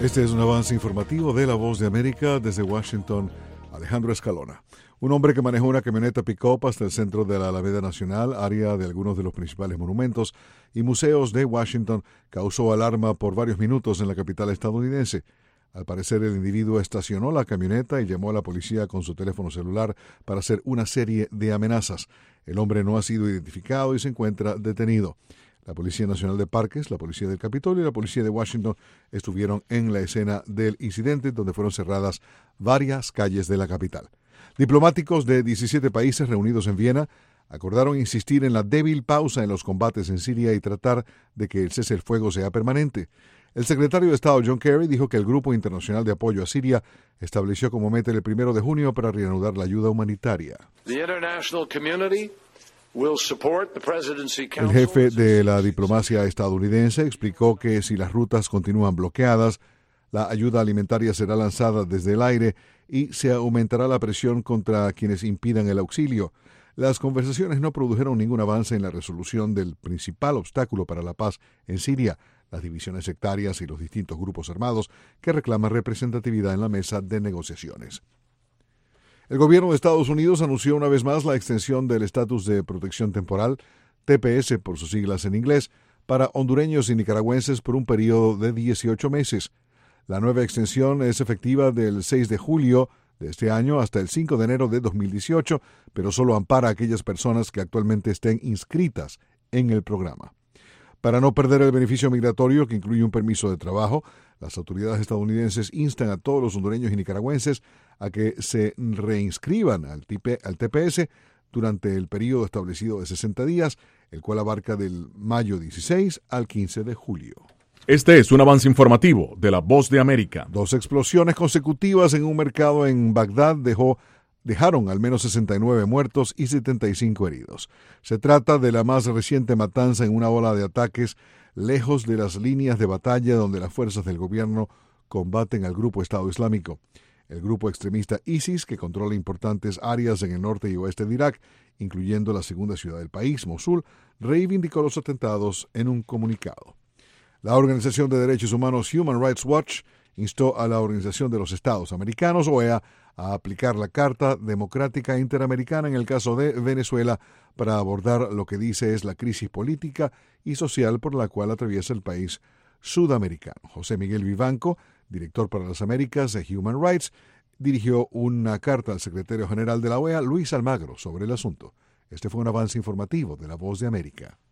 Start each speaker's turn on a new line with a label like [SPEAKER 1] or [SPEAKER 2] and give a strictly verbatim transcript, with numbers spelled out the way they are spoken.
[SPEAKER 1] Este es un avance informativo de La Voz de América desde Washington. Alejandro Escalona. Un hombre que manejó una camioneta pick-up hasta el centro de la Alameda Nacional, área de algunos de los principales monumentos y museos de Washington, causó alarma por varios minutos en la capital estadounidense. Al parecer, el individuo estacionó la camioneta y llamó a la policía con su teléfono celular para hacer una serie de amenazas. El hombre no ha sido identificado y se encuentra detenido. La Policía Nacional de Parques, la Policía del Capitolio y la Policía de Washington estuvieron en la escena del incidente, donde fueron cerradas varias calles de la capital. Diplomáticos de diecisiete países reunidos en Viena acordaron insistir en la débil pausa en los combates en Siria y tratar de que el cese el fuego sea permanente. El secretario de Estado John Kerry dijo que el Grupo Internacional de Apoyo a Siria estableció como meta el primero de junio para reanudar la ayuda humanitaria.
[SPEAKER 2] The international community
[SPEAKER 1] El jefe de la diplomacia estadounidense explicó que si las rutas continúan bloqueadas, la ayuda alimentaria será lanzada desde el aire y se aumentará la presión contra quienes impidan el auxilio. Las conversaciones no produjeron ningún avance en la resolución del principal obstáculo para la paz en Siria, las divisiones sectarias y los distintos grupos armados que reclaman representatividad en la mesa de negociaciones. El gobierno de Estados Unidos anunció una vez más la extensión del estatus de protección temporal, T P S por sus siglas en inglés, para hondureños y nicaragüenses por un periodo de dieciocho meses. La nueva extensión es efectiva del seis de julio de este año hasta el cinco de enero de dos mil dieciocho, pero solo ampara a aquellas personas que actualmente estén inscritas en el programa. Para no perder el beneficio migratorio, que incluye un permiso de trabajo, las autoridades estadounidenses instan a todos los hondureños y nicaragüenses a que se reinscriban al T P S durante el periodo establecido de sesenta días, el cual abarca del mayo dieciséis al quince de julio.
[SPEAKER 3] Este es un avance informativo de La Voz de América.
[SPEAKER 1] Dos explosiones consecutivas en un mercado en Bagdad dejó dejaron al menos sesenta y nueve muertos y setenta y cinco heridos. Se trata de la más reciente matanza en una ola de ataques lejos de las líneas de batalla donde las fuerzas del gobierno combaten al grupo Estado Islámico. El grupo extremista ISIS, que controla importantes áreas en el norte y oeste de Irak, incluyendo la segunda ciudad del país, Mosul, reivindicó los atentados en un comunicado. La Organización de Derechos Humanos Human Rights Watch instó a la Organización de los Estados Americanos, O E A, a aplicar la Carta Democrática Interamericana en el caso de Venezuela para abordar lo que dice es la crisis política y social por la cual atraviesa el país sudamericano. José Miguel Vivanco, director para las Américas de Human Rights, dirigió una carta al secretario general de la O E A, Luis Almagro, sobre el asunto. Este fue un avance informativo de La Voz de América.